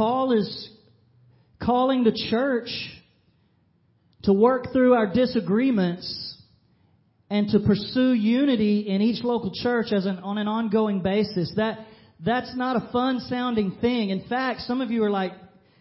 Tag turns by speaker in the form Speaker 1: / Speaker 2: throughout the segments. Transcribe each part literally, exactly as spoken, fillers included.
Speaker 1: Paul is calling the church to work through our disagreements and to pursue unity in each local church as an, on an ongoing basis. That that's not a fun sounding thing. In fact, some of you are like,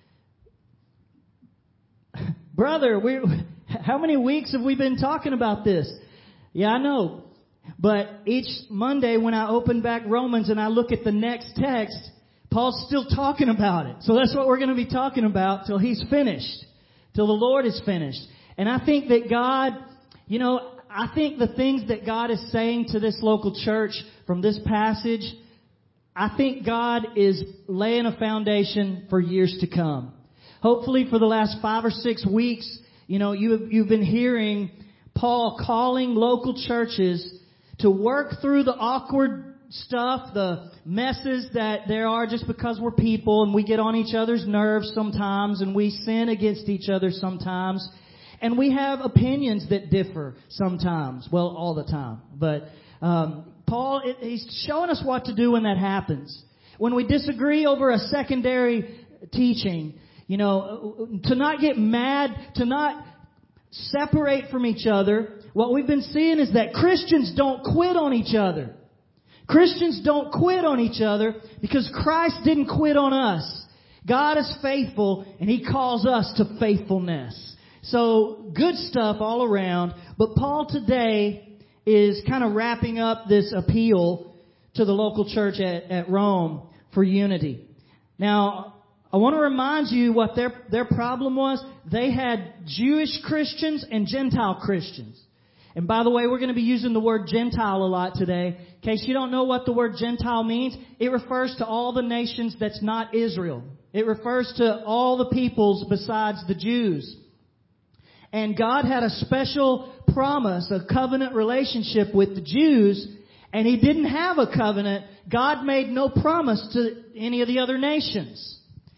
Speaker 1: brother, we how many weeks have we been talking about this? Yeah, I know. But each Monday when I open back Romans and I look at the next text, Paul's still talking about it. So that's what we're going to be talking about till he's finished, till the Lord is finished. And I think that God, you know, I think the things that God is saying to this local church from this passage, I think God is laying a foundation for years to come. Hopefully for the last five or six weeks, you know, you, you've been hearing Paul calling local churches to work through the awkward stuff, the messes that there are just because we're people and we get on each other's nerves sometimes and we sin against each other sometimes. And we have opinions that differ sometimes. Well, all the time. But um, Paul, it, he's showing us what to do when that happens. When we disagree over a secondary teaching, you know, to not get mad, to not separate from each other. What we've been seeing is that Christians don't quit on each other. Christians don't quit on each other because Christ didn't quit on us. God is faithful and He calls us to faithfulness. So good stuff all around. But Paul today is kind of wrapping up this appeal to the local church at, at Rome for unity. Now, I want to remind you what their, their problem was. They had Jewish Christians and Gentile Christians. And by the way, we're going to be using the word Gentile a lot today. In case you don't know what the word Gentile means, it refers to all the nations that's not Israel. It refers to all the peoples besides the Jews. And God had a special promise, a covenant relationship with the Jews, and He didn't have a covenant. God made no promise to any of the other nations.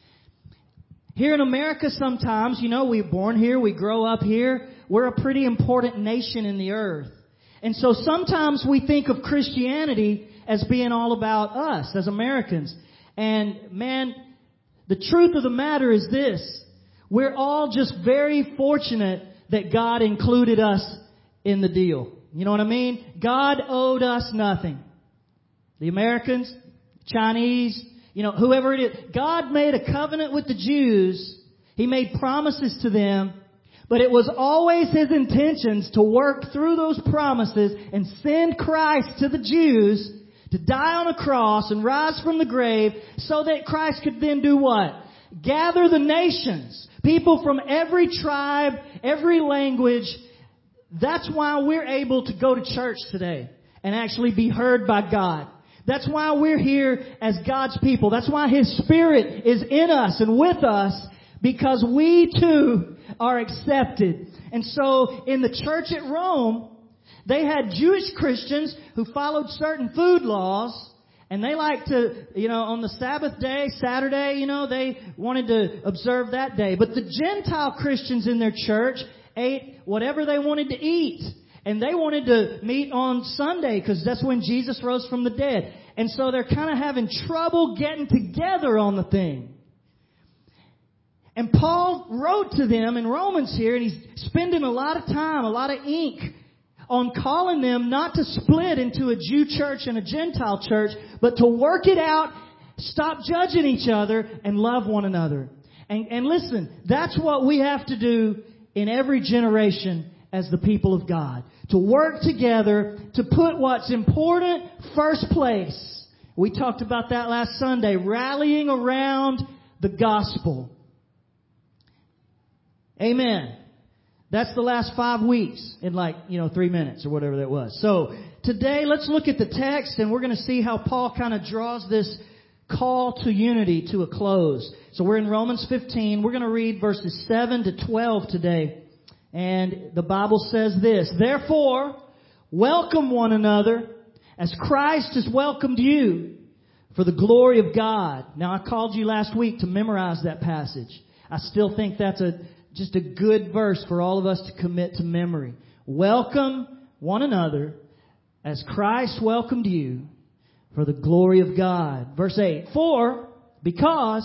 Speaker 1: Here in America sometimes, you know, we're born here, we grow up here. We're a pretty important nation in the earth. And so sometimes we think of Christianity as being all about us as Americans. And man, the truth of the matter is this. We're all just very fortunate that God included us in the deal. You know what I mean? God owed us nothing. The Americans, Chinese, you know, whoever it is. God made a covenant with the Jews. He made promises to them. But it was always His intentions to work through those promises and send Christ to the Jews to die on a cross and rise from the grave so that Christ could then do what? Gather the nations. People from every tribe, every language. That's why we're able to go to church today and actually be heard by God. That's why we're here as God's people. That's why His Spirit is in us and with us, because we too are accepted. And so in the church at Rome, they had Jewish Christians who followed certain food laws. And they like to, you know, on the Sabbath day, Saturday, you know, they wanted to observe that day. But the Gentile Christians in their church ate whatever they wanted to eat. And they wanted to meet on Sunday because that's when Jesus rose from the dead. And so they're kind of having trouble getting together on the thing. And Paul wrote to them in Romans here, and he's spending a lot of time, a lot of ink on calling them not to split into a Jew church and a Gentile church, but to work it out, stop judging each other, and love one another. And, and listen, that's what we have to do in every generation as the people of God. To work together, to put what's important first place. We talked about that last Sunday, rallying around the gospel. Amen. That's the last five weeks in like, you know, three minutes or whatever that was. So today, let's look at the text and we're going to see how Paul kind of draws this call to unity to a close. So we're in Romans fifteen. We're going to read verses seven to twelve today. And the Bible says this, "Therefore, welcome one another as Christ has welcomed you for the glory of God." Now, I called you last week to memorize that passage. I still think that's a just a good verse for all of us to commit to memory. Welcome one another as Christ welcomed you for the glory of God. Verse eight, "For, because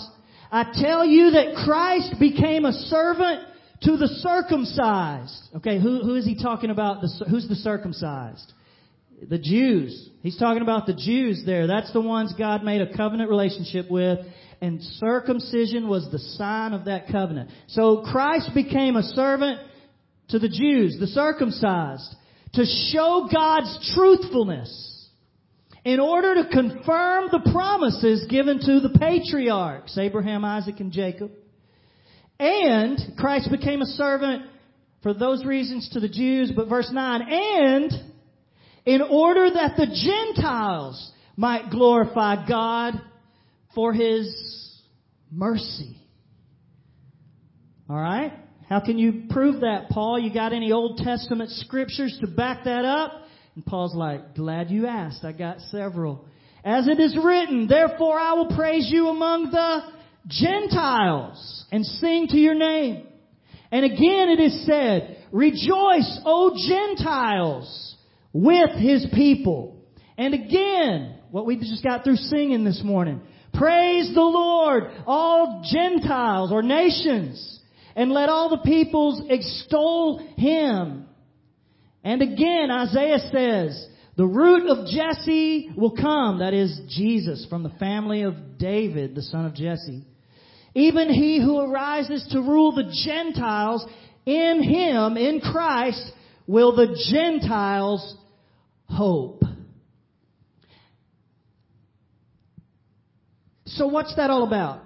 Speaker 1: I tell you that Christ became a servant to the circumcised. Okay, who, who is he talking about? The, who's the circumcised? The Jews. He's talking about the Jews there. That's the ones God made a covenant relationship with. And circumcision was the sign of that covenant. So Christ became a servant to the Jews, the circumcised, to show God's truthfulness in order to confirm the promises given to the patriarchs, Abraham, Isaac, and Jacob. And Christ became a servant for those reasons to the Jews. But verse nine, and in order that the Gentiles might glorify God for His mercy. All right? How can you prove that, Paul? You got any Old Testament scriptures to back that up? And Paul's like, glad you asked. I got several. As it is written, therefore I will praise you among the Gentiles and sing to your name. And again it is said, rejoice, O Gentiles, with His people. And again, what we just got through singing this morning, praise the Lord, all Gentiles or nations, and let all the peoples extol Him. And again, Isaiah says, the root of Jesse will come, that is Jesus, from the family of David, the son of Jesse. Even He who arises to rule the Gentiles, in Him, in Christ, will the Gentiles hope. So what's that all about?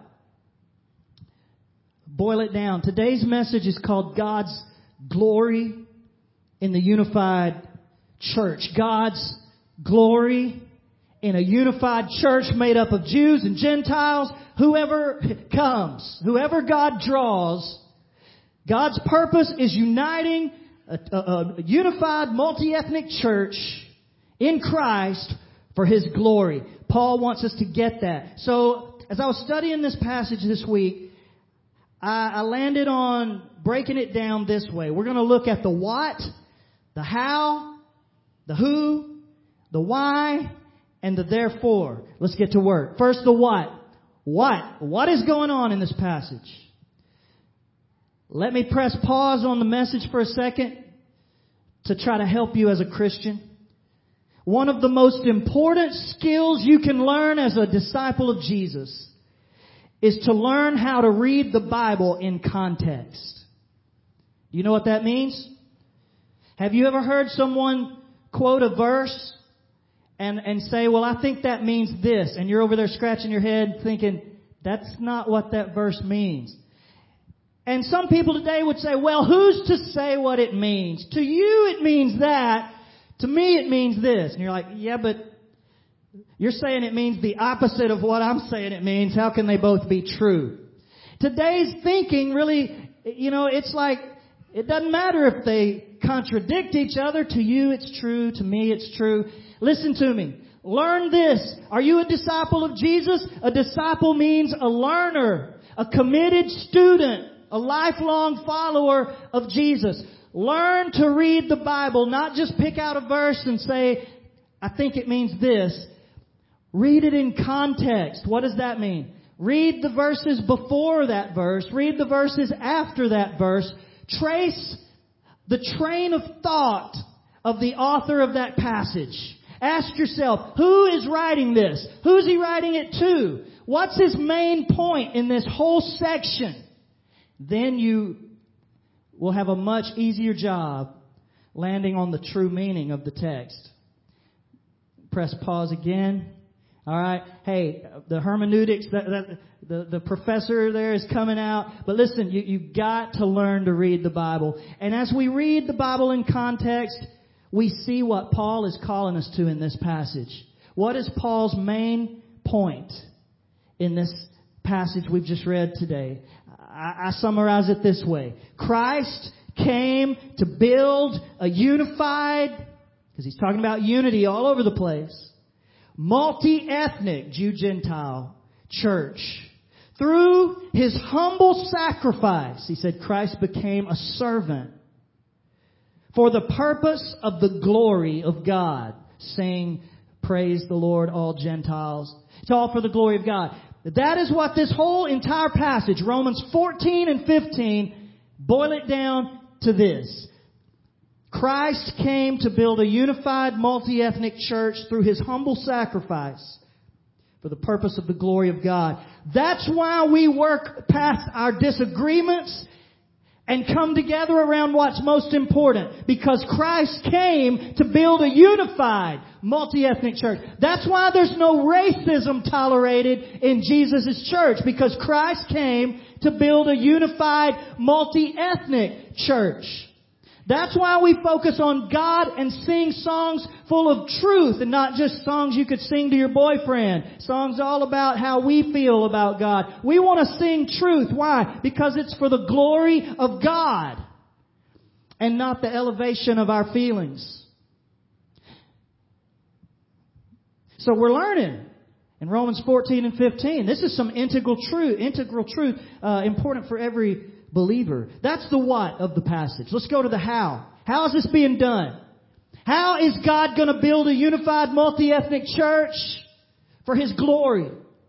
Speaker 1: Boil it down. Today's message is called God's glory in the unified church. God's glory in a unified church made up of Jews and Gentiles. Whoever comes, whoever God draws, God's purpose is uniting a, a, a unified multi-ethnic church in Christ for His glory. Paul wants us to get that. So, as I was studying this passage this week, I, I landed on breaking it down this way. We're going to look at the what, the how, the who, the why, and the therefore. Let's get to work. First, the what. What? What is going on in this passage? Let me press pause on the message for a second to try to help you as a Christian. One of the most important skills you can learn as a disciple of Jesus is to learn how to read the Bible in context. You know what that means? Have you ever heard someone quote a verse and, and say, well, I think that means this, and you're over there scratching your head thinking, that's not what that verse means. And some people today would say, well, who's to say what it means? To you it means that. To me it means this. And you're like, yeah, but you're saying it means the opposite of what I'm saying it means. How can they both be true? Today's thinking really, you know, it's like, it doesn't matter if they contradict each other. To you it's true. To me it's true. Listen to me. Learn this. Are you a disciple of Jesus? A disciple means a learner, a committed student, a lifelong follower of Jesus. Learn to read the Bible, not just pick out a verse and say, I think it means this. Read it in context. What does that mean? Read the verses before that verse. Read the verses after that verse. Trace the train of thought of the author of that passage. Ask yourself, who is writing this? Who's he writing it to? What's his main point in this whole section? Then you will have a much easier job landing on the true meaning of the text. Press pause again. All right. Hey, the hermeneutics, the, the, the, the professor there is coming out. But listen, you, you've got to learn to read the Bible. And as we read the Bible in context, we see what Paul is calling us to in this passage. What is Paul's main point in this passage we've just read today? I, I summarize it this way. Christ came to build a unified, because he's talking about unity all over the place, multi-ethnic Jew-Gentile church. Through His humble sacrifice, he said, Christ became a servant for the purpose of the glory of God. Saying, praise the Lord, all Gentiles. It's all for the glory of God. That is what this whole entire passage, Romans fourteen and fifteen, boil it down to this. Christ came to build a unified, multi-ethnic church through His humble sacrifice for the purpose of the glory of God. That's why we work past our disagreements and come together around what's most important. Because Christ came to build a unified, multi-ethnic church. That's why there's no racism tolerated in Jesus' church. Because Christ came to build a unified, multi-ethnic church. That's why we focus on God and sing songs full of truth and not just songs you could sing to your boyfriend. Songs all about how we feel about God. We want to sing truth. Why? Because it's for the glory of God and not the elevation of our feelings. So we're learning in Romans fourteen and fifteen. This is some integral truth, integral truth, uh, important for every believer. That's the what of the passage. Let's go to the how. How is this being done? How is God going to build a unified multi-ethnic church for His glory?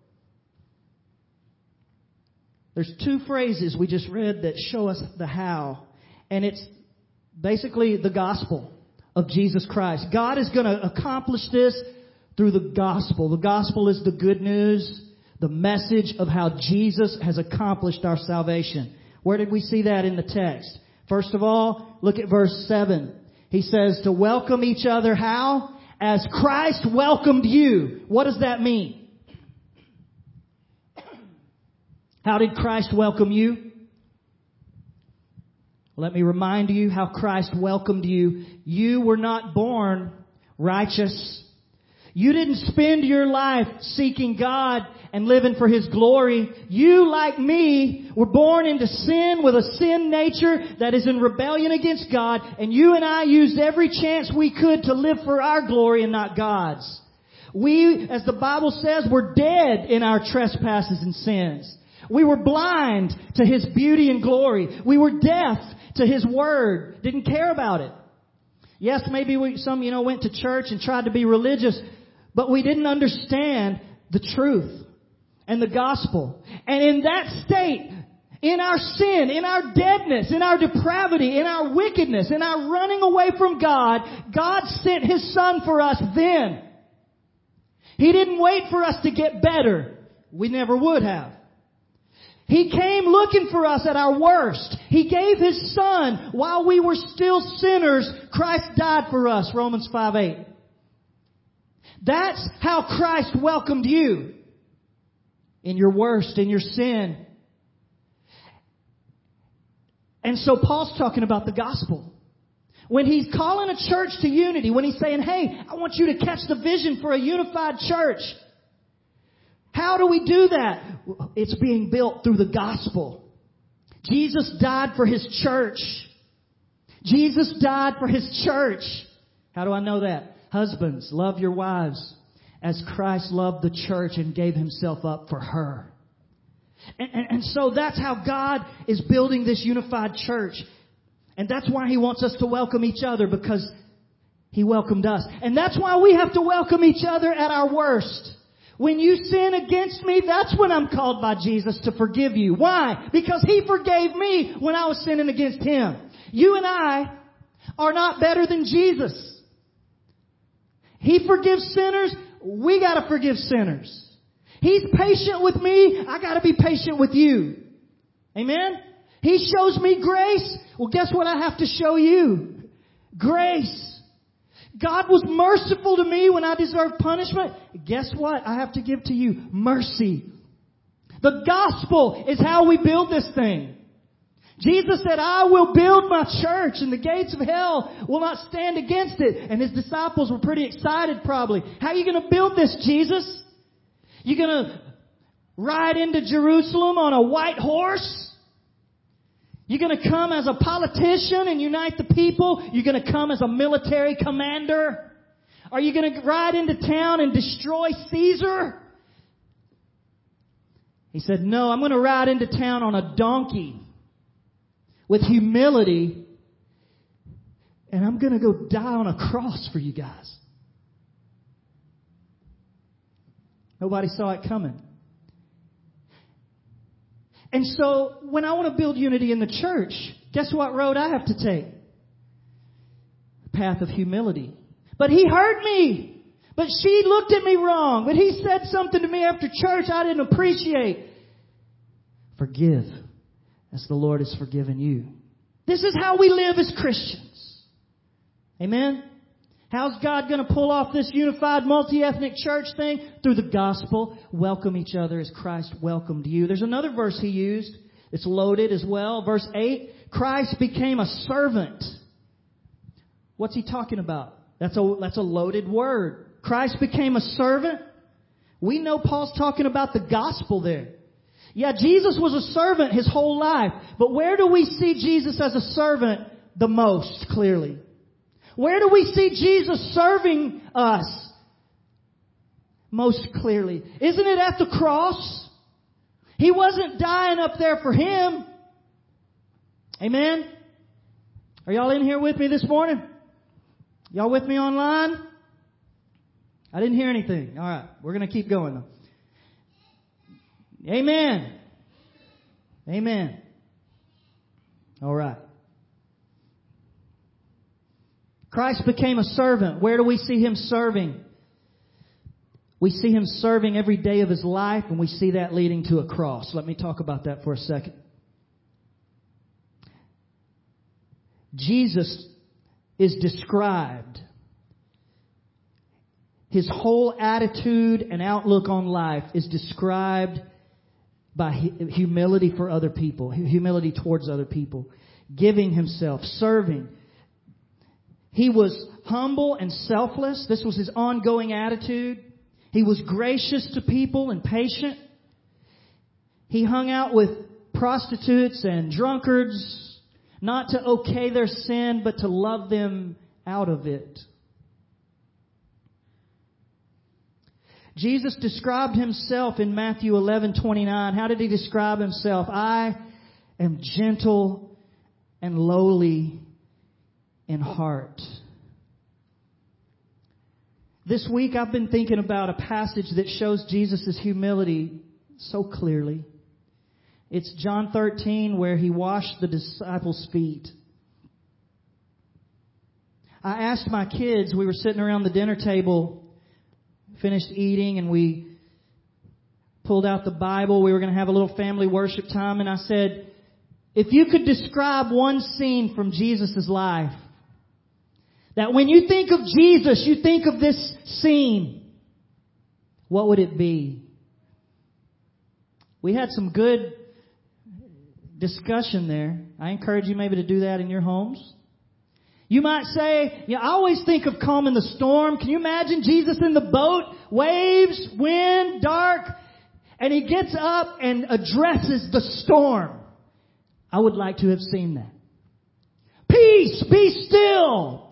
Speaker 1: There's two phrases we just read that show us the how. And it's basically the gospel of Jesus Christ. God is going to accomplish this through the gospel. The gospel is the good news, the message of how Jesus has accomplished our salvation. Where did we see that in the text? First of all, look at verse seven. He says to welcome each other how? As Christ welcomed you. What does that mean? How did Christ welcome you? Let me remind you how Christ welcomed you. You were not born righteous. You didn't spend your life seeking God and living for His glory. You, like me, were born into sin with a sin nature that is in rebellion against God. And you and I used every chance we could to live for our glory and not God's. We, as the Bible says, were dead in our trespasses and sins. We were blind to His beauty and glory. We were deaf to His word. Didn't care about it. Yes, maybe we, some, you know, went to church and tried to be religious, but we didn't understand the truth and the gospel. And in that state, in our sin, in our deadness, in our depravity, in our wickedness, in our running away from God, God sent His Son for us then. He didn't wait for us to get better. We never would have. He came looking for us at our worst. He gave His Son while we were still sinners. Christ died for us, Romans five eight. That's how Christ welcomed you. In your worst, in your sin. And so Paul's talking about the gospel. When he's calling a church to unity, when he's saying, hey, I want you to catch the vision for a unified church. How do we do that? It's being built through the gospel. Jesus died for His church. Jesus died for His church. How do I know that? Husbands, love your wives as Christ loved the church and gave Himself up for her. And, and, and so that's how God is building this unified church. And that's why He wants us to welcome each other, because He welcomed us. And that's why we have to welcome each other at our worst. When you sin against me, that's when I'm called by Jesus to forgive you. Why? Because He forgave me when I was sinning against Him. You and I are not better than Jesus. He forgives sinners. We got to forgive sinners. He's patient with me. I got to be patient with you. Amen? He shows me grace. Well, guess what I have to show you? Grace. God was merciful to me when I deserved punishment. Guess what? I have to give to you mercy. The gospel is how we build this thing. Jesus said, I will build my church and the gates of hell will not stand against it. And His disciples were pretty excited probably. How are you going to build this, Jesus? You going to ride into Jerusalem on a white horse? You're going to come as a politician and unite the people? You're going to come as a military commander? Are you going to ride into town and destroy Caesar? He said, no, I'm going to ride into town on a donkey with humility, and I'm going to go die on a cross for you guys. Nobody saw it coming. And so when I want to build unity in the church, guess what road I have to take? The path of humility. But he hurt me. But she looked at me wrong. But he said something to me after church I didn't appreciate. Forgive as the Lord has forgiven you. This is how we live as Christians. Amen? How's God going to pull off this unified multi-ethnic church thing? Through the gospel. Welcome each other as Christ welcomed you. There's another verse he used. It's loaded as well. Verse eight. Christ became a servant. What's he talking about? That's a, that's a loaded word. Christ became a servant. We know Paul's talking about the gospel there. Yeah, Jesus was a servant his whole life. But where do we see Jesus as a servant the most clearly? Where do we see Jesus serving us most clearly? Isn't it at the cross? He wasn't dying up there for him. Amen? Are y'all in here with me this morning? Y'all with me online? I didn't hear anything. All right, we're going to keep going though. Amen. Amen. All right. Christ became a servant. Where do we see him serving? We see him serving every day of his life, and we see that leading to a cross. Let me talk about that for a second. Jesus is described. His whole attitude and outlook on life is described by humility for other people, humility towards other people, giving himself, serving. He was humble and selfless. This was his ongoing attitude. He was gracious to people and patient. He hung out with prostitutes and drunkards, not to okay their sin, but to love them out of it. Jesus described himself in Matthew eleven twenty-nine. How did he describe himself? I am gentle and lowly in heart. This week I've been thinking about a passage that shows Jesus' humility so clearly. It's John thirteen, where he washed the disciples' feet. I asked my kids, we were sitting around the dinner table, finished eating, and we pulled out the Bible. We were going to have a little family worship time, and I said, if you could describe one scene from Jesus' life, that when you think of Jesus, you think of this scene, what would it be? We had some good discussion there. I encourage you maybe to do that in your homes. You might say, yeah, I always think of calming the storm. Can you imagine Jesus in the boat? Waves, wind, dark. And he gets up and addresses the storm. I would like to have seen that. Peace, be still.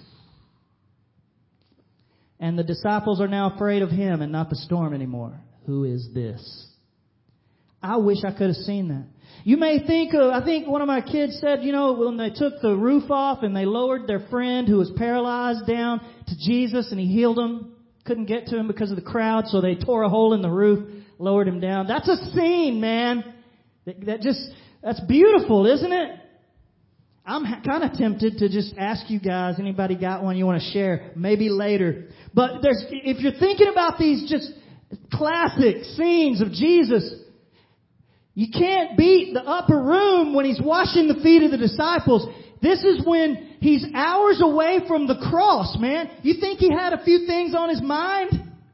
Speaker 1: And the disciples are now afraid of him and not the storm anymore. Who is this? I wish I could have seen that. You may think of, I think one of my kids said, you know, when they took the roof off and they lowered their friend who was paralyzed down to Jesus and he healed him. Couldn't get to him because of the crowd, so they tore a hole in the roof, lowered him down. That's a scene, man. That, that just, that's beautiful, isn't it? I'm ha- kind of tempted to just ask you guys, anybody got one you want to share? Maybe later. But there's, if you're thinking about these just classic scenes of Jesus, you can't beat the upper room when he's washing the feet of the disciples. This is when he's hours away from the cross, man. You think he had a few things on his mind?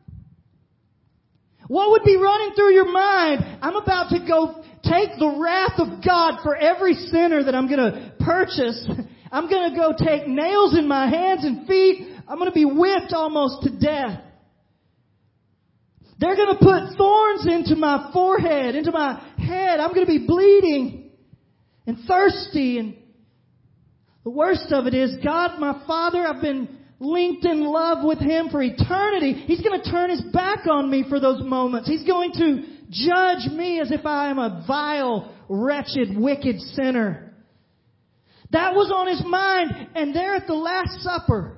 Speaker 1: What would be running through your mind? I'm about to go take the wrath of God for every sinner that I'm going to purchase. I'm going to go take nails in my hands and feet. I'm going to be whipped almost to death. They're going to put thorns into my forehead, into my head. I'm going to be bleeding and thirsty. And the worst of it is, God, my Father, I've been linked in love with him for eternity. He's going to turn his back on me for those moments. He's going to judge me as if I am a vile, wretched, wicked sinner. That was on his mind. And there at the Last Supper,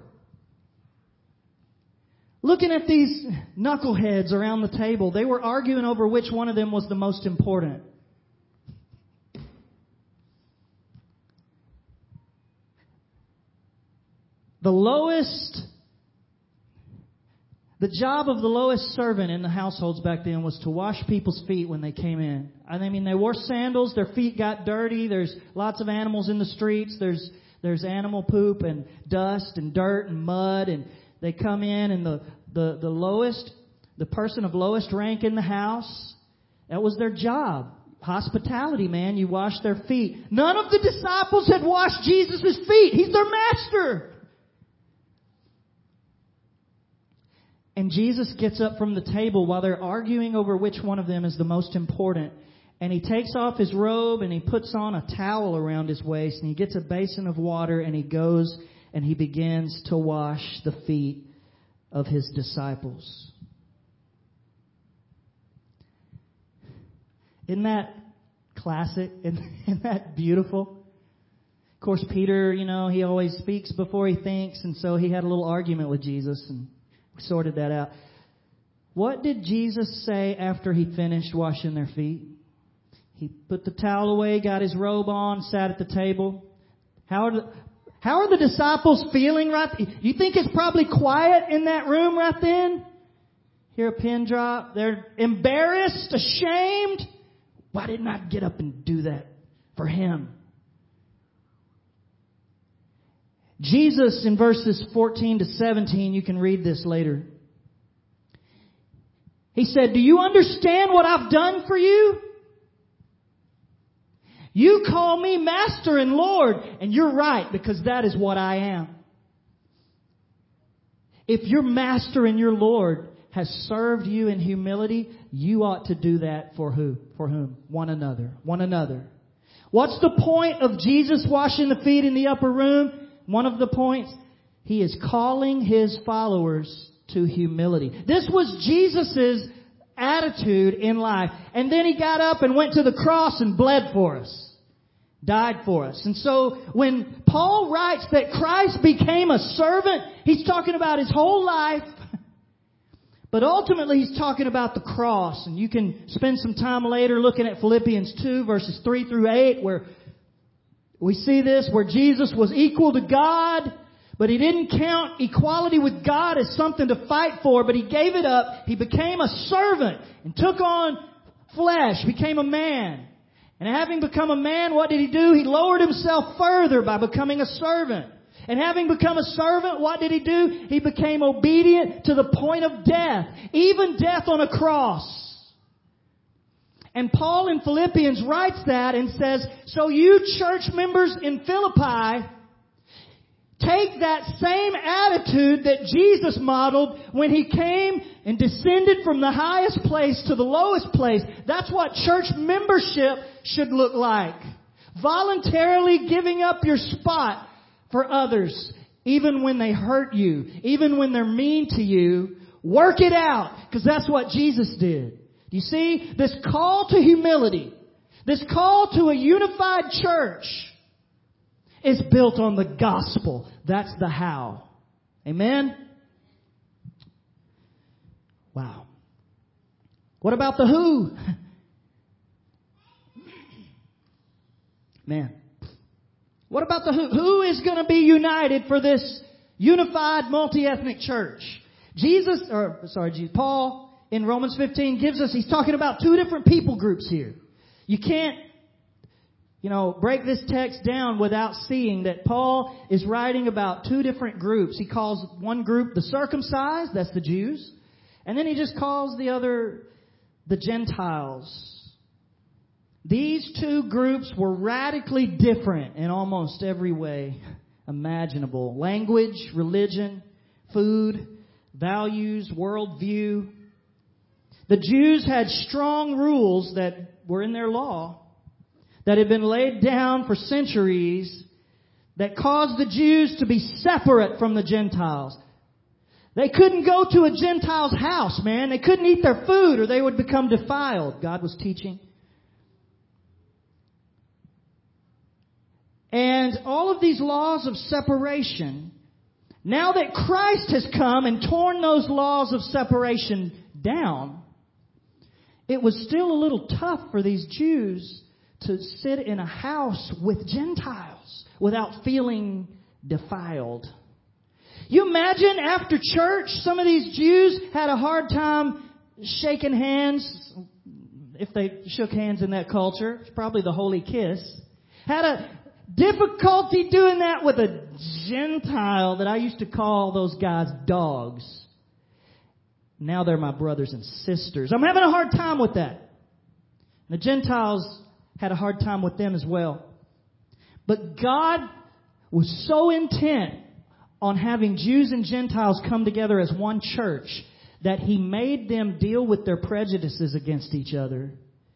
Speaker 1: looking at these knuckleheads around the table, they were arguing over which one of them was the most important. The lowest, the job of the lowest servant in the households back then was to wash people's feet when they came in. I mean, they wore sandals, their feet got dirty, there's lots of animals in the streets, there's there's animal poop and dust and dirt and mud, and they come in, and the, the, the lowest, the person of lowest rank in the house, that was their job. Hospitality, man. You wash their feet. None of the disciples had washed Jesus' feet. He's their master. And Jesus gets up from the table while they're arguing over which one of them is the most important. And he takes off his robe and he puts on a towel around his waist, and he gets a basin of water, and he goes and he begins to wash the feet of his disciples. Isn't that classic? Isn't that beautiful? Of course, Peter, you know, he always speaks before he thinks, and so he had a little argument with Jesus, and we sorted that out. What did Jesus say after he finished washing their feet? He put the towel away, got his robe on, sat at the table. How are the, how are the disciples feeling right? You think it's probably quiet in that room right then? Hear a pin drop. They're embarrassed, ashamed. Why didn't I get up and do that for him? Jesus, in verses fourteen to seventeen, you can read this later. He said, "Do you understand what I've done for you? You call me Master and Lord, and you're right, because that is what I am. If your Master and your Lord has served you in humility, you ought to do that for who? For whom? One another. One another." What's the point of Jesus washing the feet in the upper room? One of the points, he is calling his followers to humility. This was Jesus' attitude in life. And then he got up and went to the cross and bled for us. Died for us. And so when Paul writes that Christ became a servant, he's talking about his whole life. But ultimately he's talking about the cross. And you can spend some time later looking at Philippians two, verses three through eight, where we see this, where Jesus was equal to God, but he didn't count equality with God as something to fight for, but he gave it up. He became a servant and took on flesh, became a man. And having become a man, what did he do? He lowered himself further by becoming a servant. And having become a servant, what did he do? He became obedient to the point of death, even death on a cross. And Paul in Philippians writes that and says, so you church members in Philippi, take that same attitude that Jesus modeled when he came and descended from the highest place to the lowest place. That's what church membership should look like. Voluntarily giving up your spot for others, even when they hurt you, even when they're mean to you. Work it out, because that's what Jesus did. You see, this call to humility, this call to a unified church is built on the gospel. That's the how. Amen? Wow. What about the who? Man. What about the who? Who is going to be united for this unified multi-ethnic church? Jesus, or sorry, Jesus, Paul in Romans fifteen gives us, he's talking about two different people groups here. You can't, you know, break this text down without seeing that Paul is writing about two different groups. He calls one group the circumcised, that's the Jews, and then he just calls the other the Gentiles. These two groups were radically different in almost every way imaginable. Language, religion, food, values, worldview. The Jews had strong rules that were in their law that had been laid down for centuries that caused the Jews to be separate from the Gentiles. They couldn't go to a Gentile's house, man. They couldn't eat their food or they would become defiled. God was teaching. And all of these laws of separation, now that Christ has come and torn those laws of separation down, it was still a little tough for these Jews to sit in a house with Gentiles without feeling defiled. You imagine after church, some of these Jews had a hard time shaking hands. If they shook hands in that culture, it's probably the holy kiss. Had a difficulty doing that with a Gentile that I used to call those guys dogs. Now they're my brothers and sisters. I'm having a hard time with that. The Gentiles had a hard time with them as well. But God was so intent on having Jews and Gentiles come together as one church that He made them deal with their prejudices against each other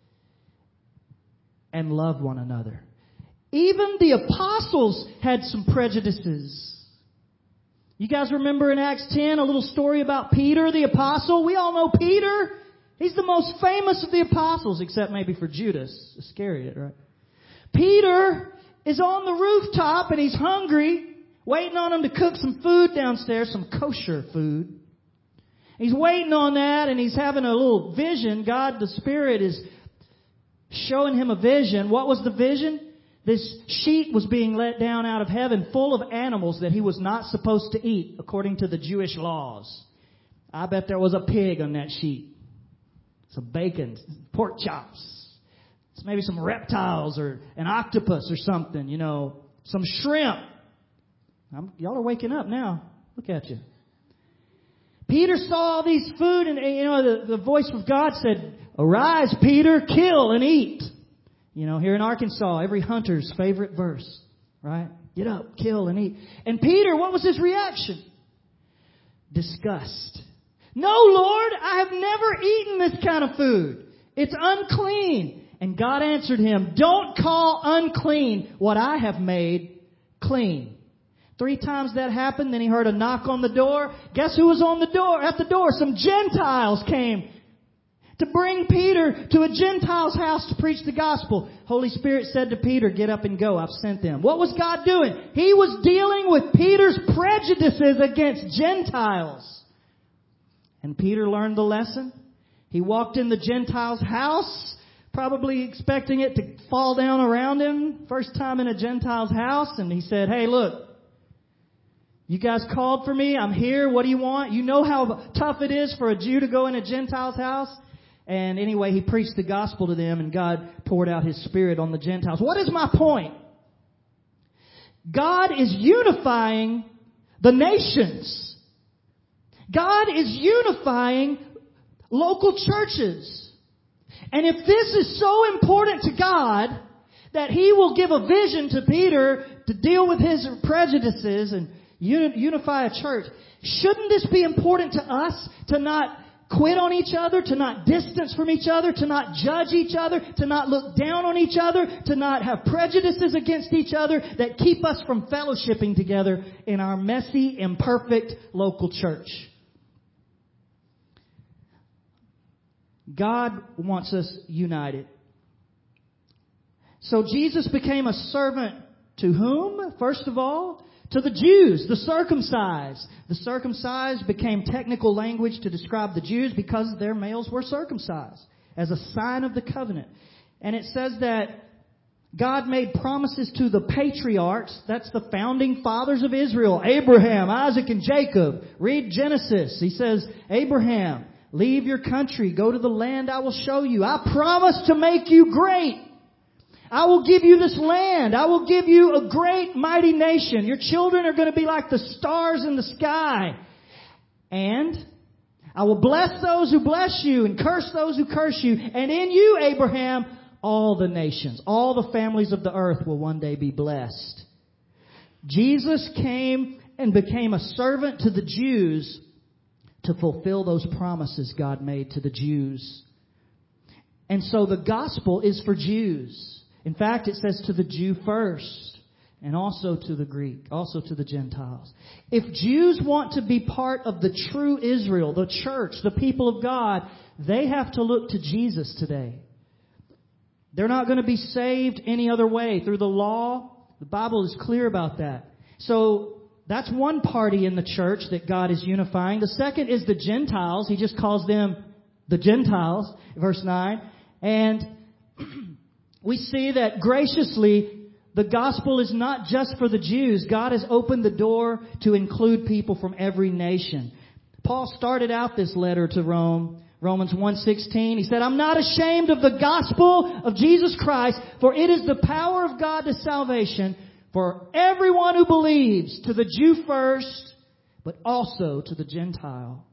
Speaker 1: and love one another. Even the apostles had some prejudices. You guys remember in Acts ten a little story about Peter the apostle? We all know Peter. He's the most famous of the apostles, except maybe for Judas Iscariot, right? Peter is on the rooftop and he's hungry, waiting on him to cook some food downstairs, some kosher food. He's waiting on that and he's having a little vision. God, the Spirit, is showing him a vision. What was the vision? This sheet was being let down out of heaven full of animals that he was not supposed to eat according to the Jewish laws. I bet there was a pig on that sheet. Some bacon, pork chops. Maybe some reptiles or an octopus or something, you know. Some shrimp. I'm, y'all are waking up now. Look at you. Peter saw all these food and, you know, the, the voice of God said, "Arise, Peter, kill and eat." You know, here in Arkansas, every hunter's favorite verse, right? Get up, kill, and eat. And Peter, what was his reaction? Disgust. "No, Lord, I have never eaten this kind of food. It's unclean." And God answered him, "Don't call unclean what I have made clean." Three times that happened. Then he heard a knock on the door. Guess who was on the door? At the door, some Gentiles came to bring Peter to a Gentile's house to preach the gospel. Holy Spirit said to Peter, "Get up and go. I've sent them." What was God doing? He was dealing with Peter's prejudices against Gentiles. And Peter learned the lesson. He walked in the Gentile's house, probably expecting it to fall down around him. First time in a Gentile's house. And he said, "Hey, look, you guys called for me. I'm here. What do you want?" You know how tough it is for a Jew to go in a Gentile's house? And anyway, he preached the gospel to them and God poured out His Spirit on the Gentiles. What is my point? God is unifying the nations. God is unifying local churches. And if this is so important to God that He will give a vision to Peter to deal with his prejudices and unify a church, shouldn't this be important to us to not quit on each other, to not distance from each other, to not judge each other, to not look down on each other, to not have prejudices against each other that keep us from fellowshipping together in our messy, imperfect local church? God wants us united. So Jesus became a servant to whom? First of all, to the Jews, the circumcised. The circumcised became technical language to describe the Jews because their males were circumcised as a sign of the covenant. And it says that God made promises to the patriarchs. That's the founding fathers of Israel. Abraham, Isaac, and Jacob. Read Genesis. He says, "Abraham, leave your country. Go to the land I will show you. I promise to make you great. I will give you this land. I will give you a great, mighty nation. Your children are going to be like the stars in the sky. And I will bless those who bless you and curse those who curse you. And in you, Abraham, all the nations, all the families of the earth will one day be blessed." Jesus came and became a servant to the Jews to fulfill those promises God made to the Jews. And so the gospel is for Jews. In fact, it says to the Jew first, and also to the Greek, also to the Gentiles. If Jews want to be part of the true Israel, the church, the people of God, they have to look to Jesus today. They're not going to be saved any other way. Through the law, the Bible is clear about that. So that's one party in the church that God is unifying. The second is the Gentiles. He just calls them the Gentiles, verse nine. And we see that graciously The gospel is not just for the Jews. God has opened the door to include people from every nation. Paul started out this letter to Rome, Romans one sixteen. He said, I'm not ashamed of the gospel of Jesus Christ, for it is the power of God to salvation for everyone who believes, to the Jew first, but also to the Gentile.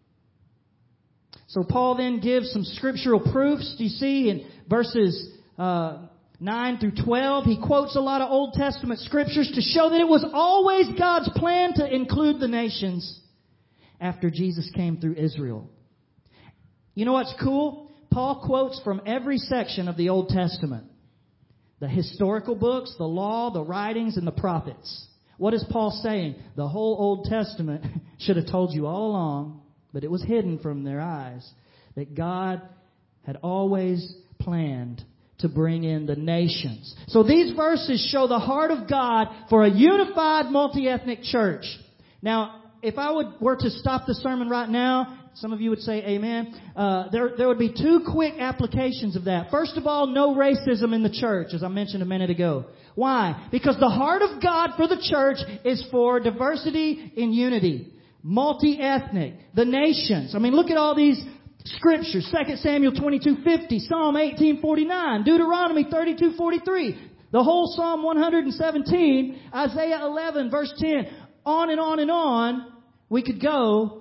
Speaker 1: So Paul then gives some scriptural proofs. You see in verses uh, nine through twelve, he quotes a lot of Old Testament scriptures to show that it was always God's plan to include the nations after Jesus came through Israel. You know what's cool? Paul quotes from every section of the Old Testament. The historical books, the law, the writings, and the prophets. What is Paul saying? The whole Old Testament should have told you all along, but it was hidden from their eyes, that God had always planned to bring in the nations. So these verses show the heart of God for a unified multi-ethnic church. Now, if I would, were to stop the sermon right now, some of you would say amen. Uh, there, there would be two quick applications of that. First of all, no racism in the church, as I mentioned a minute ago. Why? Because the heart of God for the church is for diversity in unity. Multi-ethnic. The nations. I mean, look at all these scriptures. Second Samuel twenty-two fifty, Psalm eighteen forty-nine, Deuteronomy thirty-two forty-three, the whole Psalm one seventeen, Isaiah eleven verse ten. On and on and on we could go.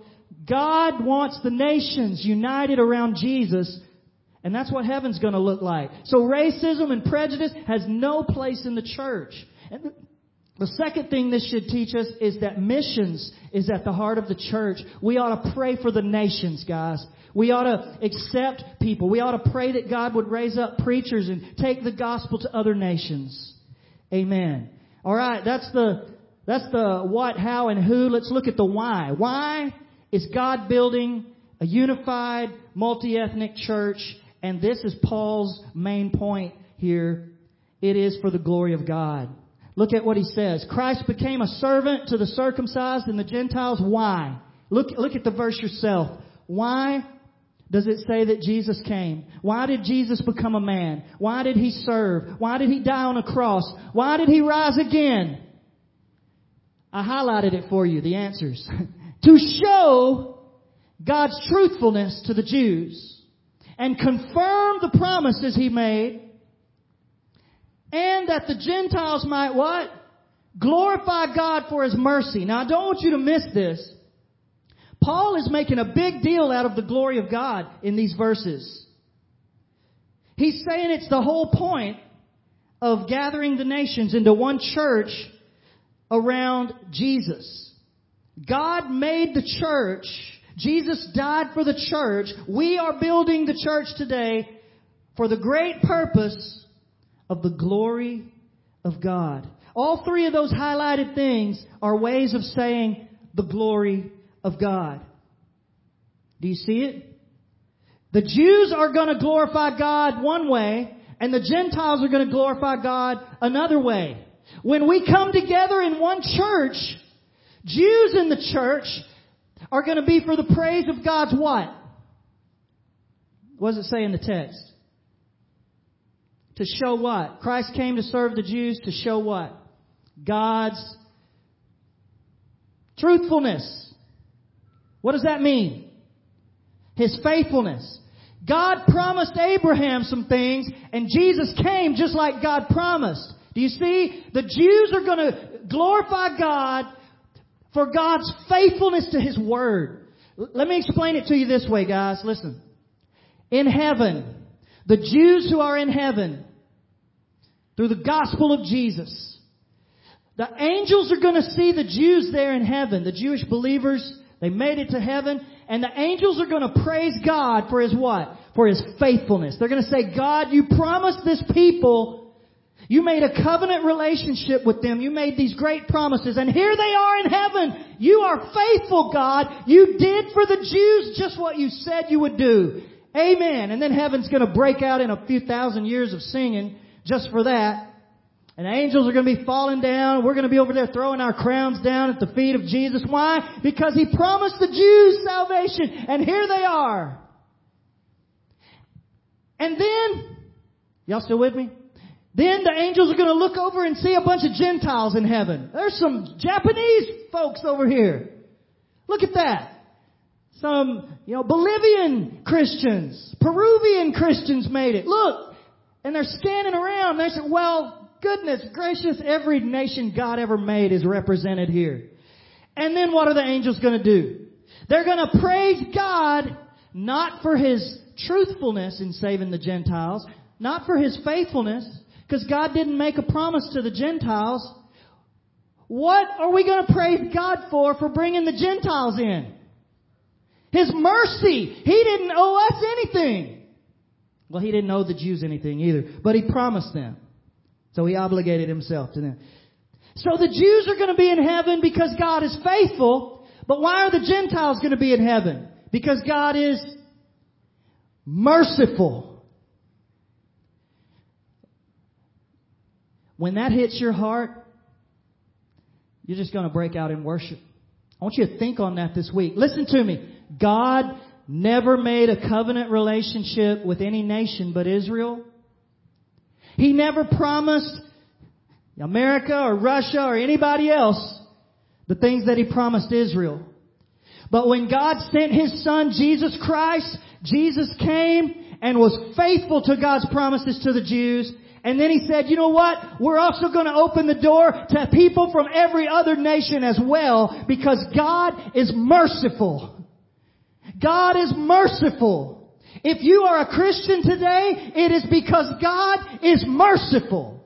Speaker 1: God wants the nations united around Jesus, and that's what heaven's going to look like. So racism and prejudice has no place in the church. And the second thing this should teach us is that missions is at the heart of the church. We ought to pray for the nations, guys. We ought to accept people. We ought to pray that God would raise up preachers and take the gospel to other nations. Amen. All right, that's the that's the what, how, and who. Let's look at the why. Why is God building a unified, multi-ethnic church? And this is Paul's main point here. It is for the glory of God. Look at what he says. Christ became a servant to the circumcised and the Gentiles. Why? Look, look at the verse yourself. Why does it say that Jesus came? Why did Jesus become a man? Why did he serve? Why did he die on a cross? Why did he rise again? I highlighted it for you, the answers. To show God's truthfulness to the Jews and confirm the promises he made, and that the Gentiles might what? Glorify God for his mercy. Now, I don't want you to miss this. Paul is making a big deal out of the glory of God in these verses. He's saying it's the whole point of gathering the nations into one church around Jesus. God made the church. Jesus died for the church. We are building the church today for the great purpose of the glory of God. All three of those highlighted things are ways of saying the glory of God. Do you see it? The Jews are going to glorify God one way, and the Gentiles are going to glorify God another way. When we come together in one church, Jews in the church are going to be for the praise of God's what? What does it say in the text? To show what? Christ came to serve the Jews to show what? God's truthfulness. What does that mean? His faithfulness. God promised Abraham some things, and Jesus came just like God promised. Do you see? The Jews are going to glorify God for God's faithfulness to His Word. Let me explain it to you this way, guys. Listen. In heaven, the Jews who are in heaven, through the gospel of Jesus, the angels are going to see the Jews there in heaven, the Jewish believers. They made it to heaven, and the angels are going to praise God for His what? For His faithfulness. They're going to say, God, you promised this people. You made a covenant relationship with them. You made these great promises. And here they are in heaven. You are faithful, God. You did for the Jews just what you said you would do. Amen. And then heaven's going to break out in a few thousand years of singing just for that. And angels are going to be falling down. We're going to be over there throwing our crowns down at the feet of Jesus. Why? Because He promised the Jews salvation. And here they are. And then, y'all still with me? Then the angels are going to look over and see a bunch of Gentiles in heaven. There's some Japanese folks over here. Look at that. Some, you know, Bolivian Christians, Peruvian Christians made it. Look. And they're scanning around. They say, well, goodness gracious, every nation God ever made is represented here. And then what are the angels going to do? They're going to praise God, not for His truthfulness in saving the Gentiles, not for His faithfulness, because God didn't make a promise to the Gentiles. What are we going to praise God for, for bringing the Gentiles in? His mercy. He didn't owe us anything. Well, He didn't owe the Jews anything either, but He promised them. So He obligated Himself to them. So the Jews are going to be in heaven because God is faithful, but why are the Gentiles going to be in heaven? Because God is merciful. When that hits your heart, you're just going to break out in worship. I want you to think on that this week. Listen to me. God never made a covenant relationship with any nation but Israel. He never promised America or Russia or anybody else the things that He promised Israel. But when God sent His Son, Jesus Christ, Jesus came and was faithful to God's promises to the Jews. And then He said, you know what? We're also going to open the door to people from every other nation as well, because God is merciful. God is merciful. If you are a Christian today, it is because God is merciful.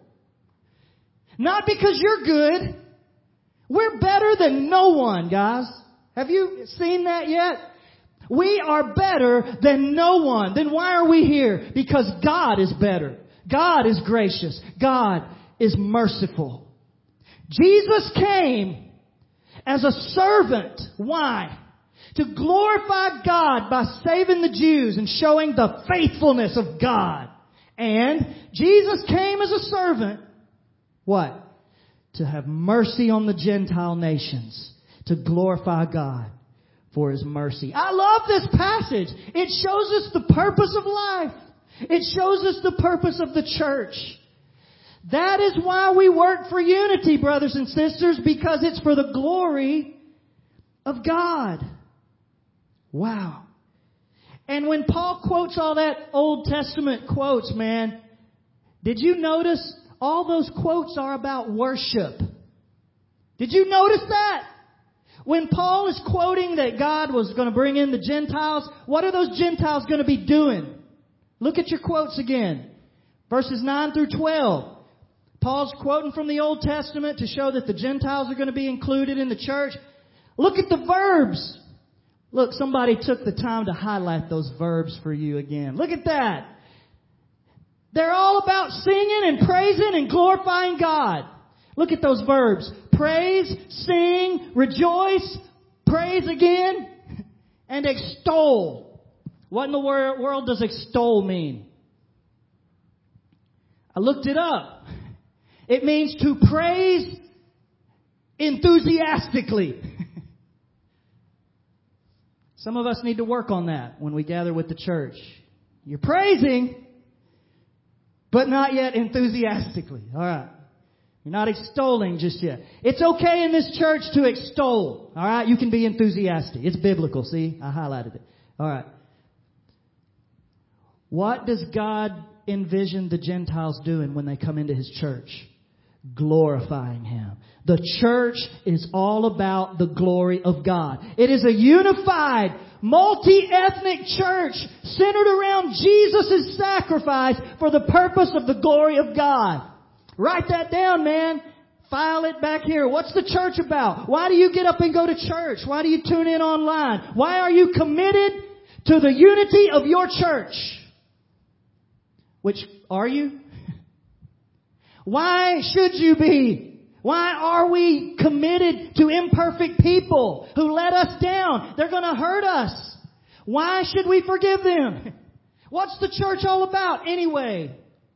Speaker 1: Not because you're good. We're better than no one, guys. Have you seen that yet? We are better than no one. Then why are we here? Because God is better. God is gracious. God is merciful. Jesus came as a servant. Why? To glorify God by saving the Jews and showing the faithfulness of God. And Jesus came as a servant. What? To have mercy on the Gentile nations. To glorify God for His mercy. I love this passage. It shows us the purpose of life. It shows us the purpose of the church. That is why we work for unity, brothers and sisters, because it's for the glory of God. Wow. And when Paul quotes all that Old Testament quotes, man, did you notice all those quotes are about worship? Did you notice that? When Paul is quoting that God was going to bring in the Gentiles, what are those Gentiles going to be doing? Look at your quotes again. Verses nine through twelve. Paul's quoting from the Old Testament to show that the Gentiles are going to be included in the church. Look at the verbs. Look, somebody took the time to highlight those verbs for you again. Look at that. They're all about singing and praising and glorifying God. Look at those verbs. Praise, sing, rejoice, praise again, and extol. What in the wor- world does extol mean? I looked it up. It means to praise enthusiastically. Some of us need to work on that when we gather with the church. You're praising, but not yet enthusiastically. All right. You're not extolling just yet. It's okay in this church to extol. All right. You can be enthusiastic. It's biblical. See, I highlighted it. All right. What does God envision the Gentiles doing when they come into His church? Glorifying Him. The church is all about the glory of God. It is a unified, multi-ethnic church centered around Jesus' sacrifice for the purpose of the glory of God. Write that down, man. File it back here. What's the church about? Why do you get up and go to church? Why do you tune in online? Why are you committed to the unity of your church? Which, are you? Why should you be? Why are we committed to imperfect people who let us down? They're going to hurt us. Why should we forgive them? What's the church all about anyway?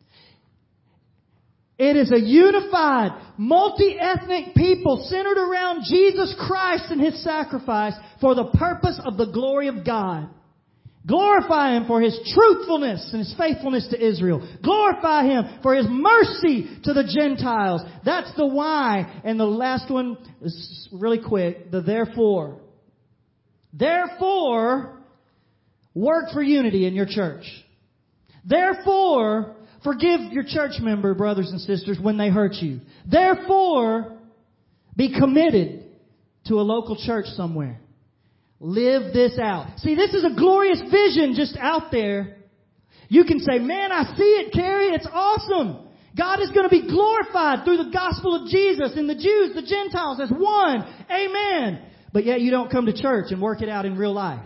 Speaker 1: It is a unified, multi-ethnic people centered around Jesus Christ and His sacrifice for the purpose of the glory of God. Glorify Him for His truthfulness and His faithfulness to Israel. Glorify Him for His mercy to the Gentiles. That's the why. And the last one is really quick. The therefore. Therefore, work for unity in your church. Therefore, forgive your church member, brothers and sisters, when they hurt you. Therefore, be committed to a local church somewhere. Live this out. See, this is a glorious vision just out there. You can say, man, I see it, Carrie. It's awesome. God is going to be glorified through the gospel of Jesus and the Jews, the Gentiles as one. Amen. But yet you don't come to church and work it out in real life.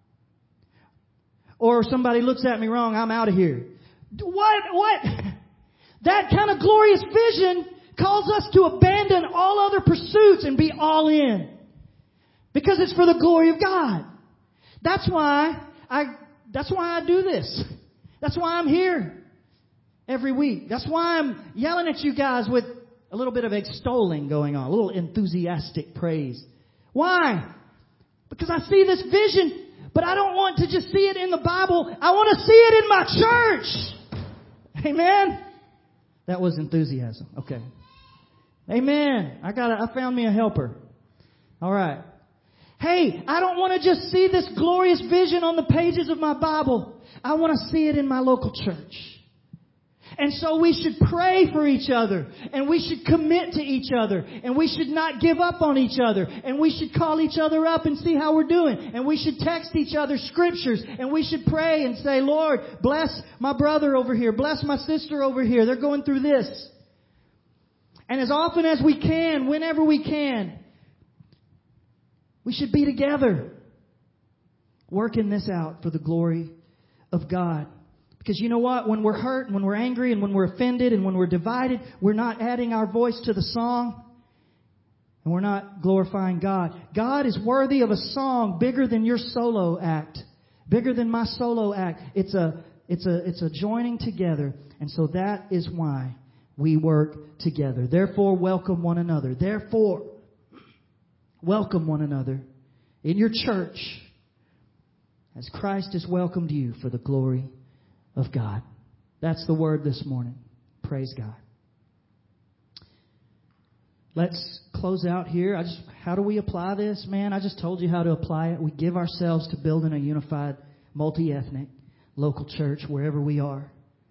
Speaker 1: Or somebody looks at me wrong, I'm out of here. What? What? That kind of glorious vision calls us to abandon all other pursuits and be all in. Because it's for the glory of God. That's why I, that's why I do this. That's why I'm here every week. That's why I'm yelling at you guys with a little bit of extolling going on, a little enthusiastic praise. Why? Because I see this vision, but I don't want to just see it in the Bible. I want to see it in my church. Amen? That was enthusiasm. Okay. Amen. I got. I found me a helper. All right. Hey, I don't want to just see this glorious vision on the pages of my Bible. I want to see it in my local church. And so we should pray for each other. And we should commit to each other. And we should not give up on each other. And we should call each other up and see how we're doing. And we should text each other scriptures. And we should pray and say, Lord, bless my brother over here. Bless my sister over here. They're going through this. And as often as we can, whenever we can, we should be together, working this out for the glory of God. Because you know what? When we're hurt, and when we're angry, and when we're offended, and when we're divided, we're not adding our voice to the song, and we're not glorifying God. God is worthy of a song bigger than your solo act, bigger than my solo act. It's a, it's a, it's a joining together, and so that is why we work together. Therefore, welcome one another. Therefore, welcome one another in your church as Christ has welcomed you for the glory of God. That's the word this morning. Praise God. Let's close out here. I just, how do we apply this? Man, I just told you how to apply it. We give ourselves to building a unified, multi-ethnic, local church wherever we are.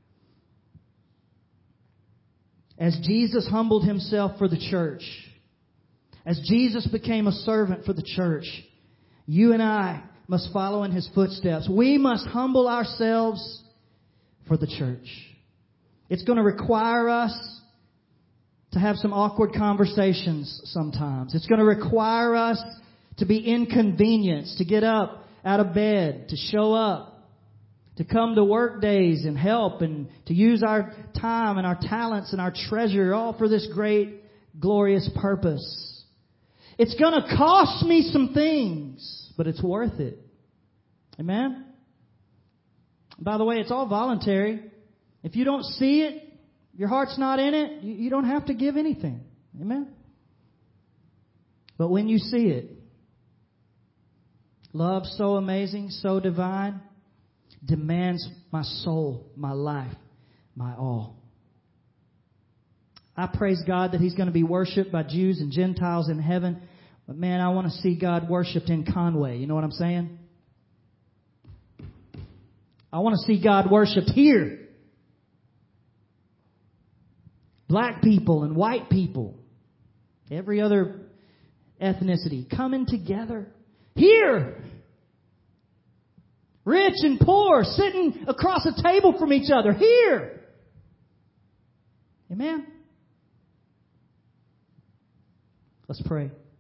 Speaker 1: As Jesus humbled Himself for the church, as Jesus became a servant for the church, you and I must follow in His footsteps. We must humble ourselves for the church. It's going to require us to have some awkward conversations sometimes. It's going to require us to be inconvenienced, to get up out of bed, to show up, to come to work days and help, and to use our time and our talents and our treasure all for this great, glorious purpose. It's going to cost me some things, but it's worth it. Amen? By the way, it's all voluntary. If you don't see it, your heart's not in it, you don't have to give anything. Amen? But when you see it, love so amazing, so divine, demands my soul, my life, my all. I praise God that He's going to be worshipped by Jews and Gentiles in heaven. But man, I want to see God worshipped in Conway. You know what I'm saying? I want to see God worshipped here. Black people and white people, every other ethnicity coming together here. Rich and poor sitting across a table from each other here. Amen. Let's pray.